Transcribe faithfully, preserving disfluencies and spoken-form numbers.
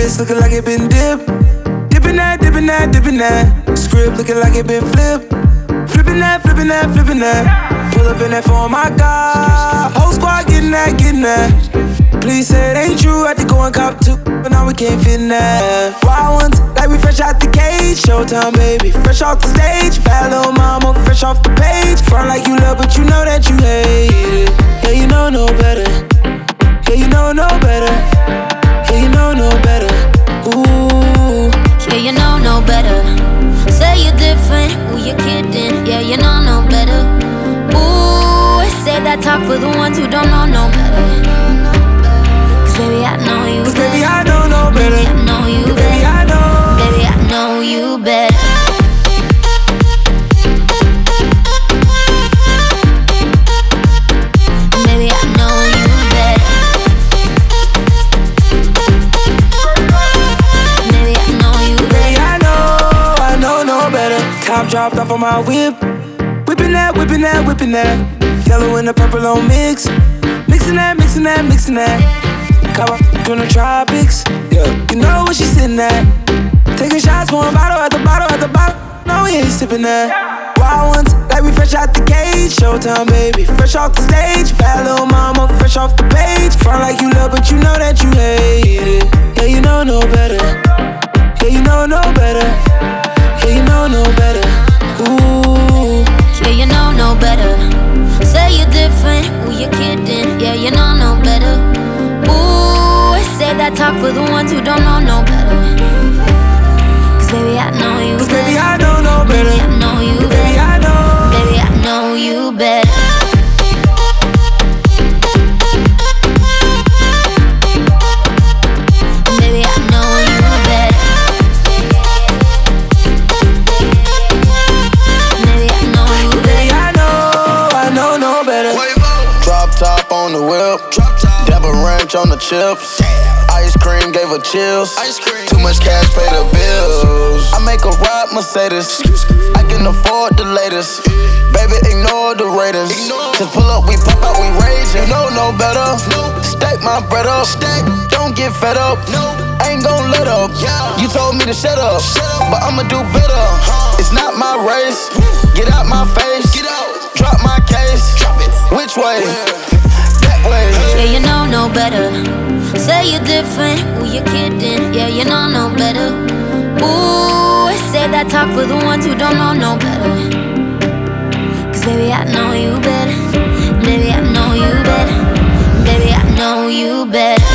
Wrist looking like it been dipped. Dipping that, dipping that, dipping that. Script looking like it been flipped. Flipping that, flipping that, flipping that. Pull up in that phone, my God. Whole squad getting that, getting that. Please say it ain't true, had to go and cop two, but now we can't fit in that. Wild ones, like we fresh out the cage. Showtime, baby, fresh off the stage. Bad little mama, fresh off the page. Front like you love, but you know that you hate it. Yeah, you know no better. Yeah, you know no better. Yeah, you know no better. Ooh. Yeah, you know no better. Say you're different, who you kidding? Yeah, you know no better. Ooh, say that talk for the ones who don't know no better. Baby, I know you Cause better. baby, I know no better. Baby, I know you Baby, better. I know. Baby, I know you better. Baby, I know you better. Baby, I know you better. Baby, I know, I know no better. Top dropped off on my whip. Whipping that, whipping that, whipping that. Yellow and the purple on mix. Mixing that, mixing that, mixing that. Cover from the tropics, yeah. You know where she sitting at. Taking shots, pouring bottle at the bottle at the bottle. No, we ain't sipping that. Wild ones, like we fresh out the cage. Showtime, baby, fresh off the stage. Bad little mama, fresh off the page. Front like you love, but you know that you hate it. Yeah, you know no better. Yeah, you know no better. Yeah, you know no better. Ooh. Yeah, you know no better. Say you're different, who you kidding? Yeah, you know no better. Ooh, say that talk for the ones who don't know no better. Cause baby, I know you Cause better. baby, I know no better. Baby, I know you Baby, better. I know. Baby, I know you better. Baby, I know you better. Baby, I know you Baby, better. I know, I know no better. Drop top on the whip. Dab a ranch on the chips. Ice cream gave her chills. Too much cash, pay the bills. I make a ride Mercedes. I can afford the latest. Baby, ignore the Raiders. Just pull up, we pop out, we raging. No, no better. Stack my bread up. Don't get fed up. Ain't gon' let up. You told me to shut up, but I'ma do better. It's not my race. Get out my face. Drop my case. Which way? That way. Yeah, you know no better. Say you're different, who you kidding? Yeah, you know no better. Ooh, say that talk for the ones who don't know no better. Cause baby, I know you better. Baby, I know you better. Baby, I know you better.